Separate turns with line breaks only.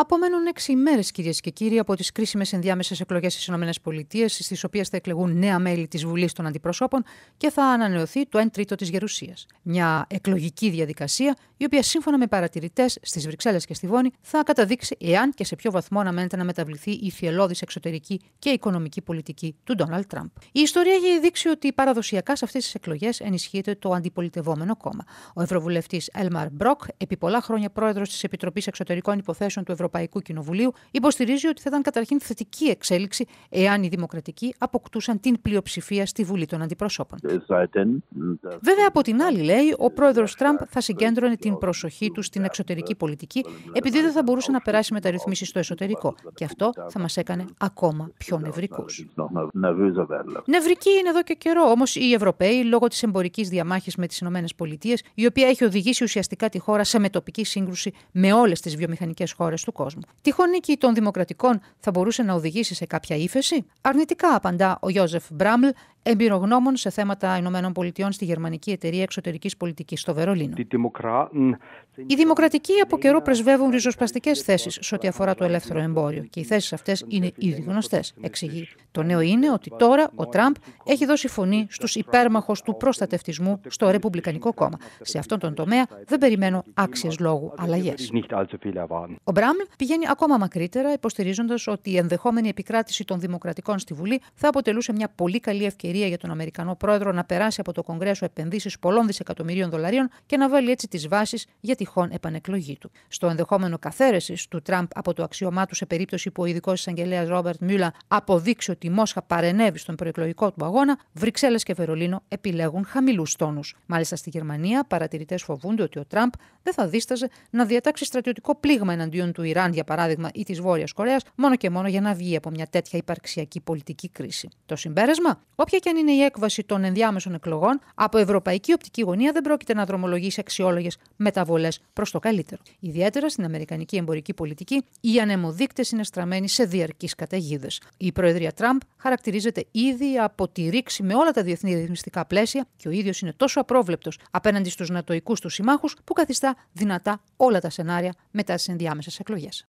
Απομένουν 6 ημέρες, κυρίες και κύριοι, από τις κρίσιμες ενδιάμεσες εκλογές στις ΗΠΑ, στις οποίες θα εκλεγούν νέα μέλη της Βουλής των Αντιπροσώπων και θα ανανεωθεί το 1/3 της γερουσίας. Μια εκλογική διαδικασία, η οποία σύμφωνα με παρατηρητές στις Βρυξέλλες και στη Βόνη θα καταδείξει εάν και σε ποιο βαθμό αναμένεται να μεταβληθεί η φιελώδης εξωτερική και οικονομική πολιτική του Ντόναλντ Τραμπ. Η ιστορία έχει δείξει ότι παραδοσιακά σε αυτές τις εκλογές ενισχύεται το αντιπολιτευόμενο κόμμα. Ο ευρωβουλευτής Έλμαρ Μπροκ, επί πολλά χρόνια πρόεδρος της Επιτροπής Εξωτερικών Υποθέσεων του Ευρωπαϊκού Κοινοβουλίου, υποστηρίζει ότι θα ήταν καταρχήν θετική εξέλιξη εάν οι Δημοκρατικοί αποκτούσαν την πλειοψηφία στη Βουλή των Αντιπροσώπων. Βέβαια, από την άλλη, λέει, ο πρόεδρος Τραμπ θα συγκέντρωνε την προσοχή του στην εξωτερική πολιτική, επειδή δεν θα μπορούσε να περάσει μεταρρυθμίσεις στο εσωτερικό. Και αυτό θα μας έκανε ακόμα πιο νευρικούς. Νευρική είναι εδώ και καιρό, όμως οι Ευρωπαίοι, λόγω της εμπορικής διαμάχης με τις ΗΠΑ, η οποία έχει οδηγήσει ουσιαστικά τη χώρα σε μετοπική σύγκρουση με όλες τις βιομηχανικές χώρες του κόσμου. Τυχόν νίκη των Δημοκρατικών θα μπορούσε να οδηγήσει σε κάποια ύφεση? Αρνητικά, απαντά ο Γιόζεφ Μπράμλ, εμπειρογνώμων σε θέματα ΗΠΑ στη γερμανική εταιρεία εξωτερικής πολιτικής στο Βερολίνο. Οι Δημοκρατικοί από καιρό πρεσβεύουν ριζοσπαστικές θέσεις σε ό,τι αφορά το ελεύθερο εμπόριο και οι θέσεις αυτές είναι ήδη γνωστές, εξηγεί. Το νέο είναι ότι τώρα ο Τραμπ έχει δώσει φωνή στους υπέρμαχους του προστατευτισμού στο Ρεπουμπλικανικό κόμμα. Σε αυτόν τον τομέα δεν περιμένω άξιες λόγου αλλαγές. Ο Μπράμλ πηγαίνει ακόμα μακρύτερα, υποστηρίζοντας ότι η ενδεχόμενη επικράτηση των Δημοκρατικών στη Βουλή θα αποτελούσε μια πολύ καλή ευκαιρία για τον Αμερικανό πρόεδρο να περάσει από το Κογκρέσο επενδύσεις πολλών δισεκατομμυρίων δολαρίων και να βάλει έτσι τις βάσεις για τυχόν επανεκλογή του. Στο ενδεχόμενο καθαίρεσης του Τραμπ από το αξίωμά του σε περίπτωση που ο ειδικός εισαγγελέας Ρόμπερτ Μιούλα αποδείξει ότι η Μόσχα παρενέβη στον προεκλογικό του αγώνα, Βρυξέλλες και Βερολίνο επιλέγουν χαμηλούς τόνους. Μάλιστα στη Γερμανία, παρατηρητές φοβούνται ότι ο Τραμπ δεν θα δίσταζε να διατάξει στρατιωτικό πλήγμα εναντίον του Ιράν, για παράδειγμα, ή της Βόρειας Κορέας, μόνο και μόνο για να βγει από μια τέτοια υπαρξιακή πολιτική κρίση. Το συμπέρασμα, όποια και αν είναι η έκβαση των ενδιάμεσων εκλογών, από ευρωπαϊκή οπτική γωνία δεν πρόκειται να δρομολογήσει αξιόλογες μεταβολές προς το καλύτερο. Ιδιαίτερα στην αμερικανική εμπορική πολιτική, οι ανεμοδείκτες είναι στραμμένοι σε διαρκείς καταιγίδες. Η Προεδρία Τραμπ χαρακτηρίζεται ήδη από τη ρήξη με όλα τα διεθνή ρυθμιστικά πλαίσια και ο ίδιος είναι τόσο απρόβλεπτος απέναντι στους νατοικούς του συμμάχους που καθιστά δυνατά όλα τα σενάρια μετά τις ενδιάμεσες εκλογές.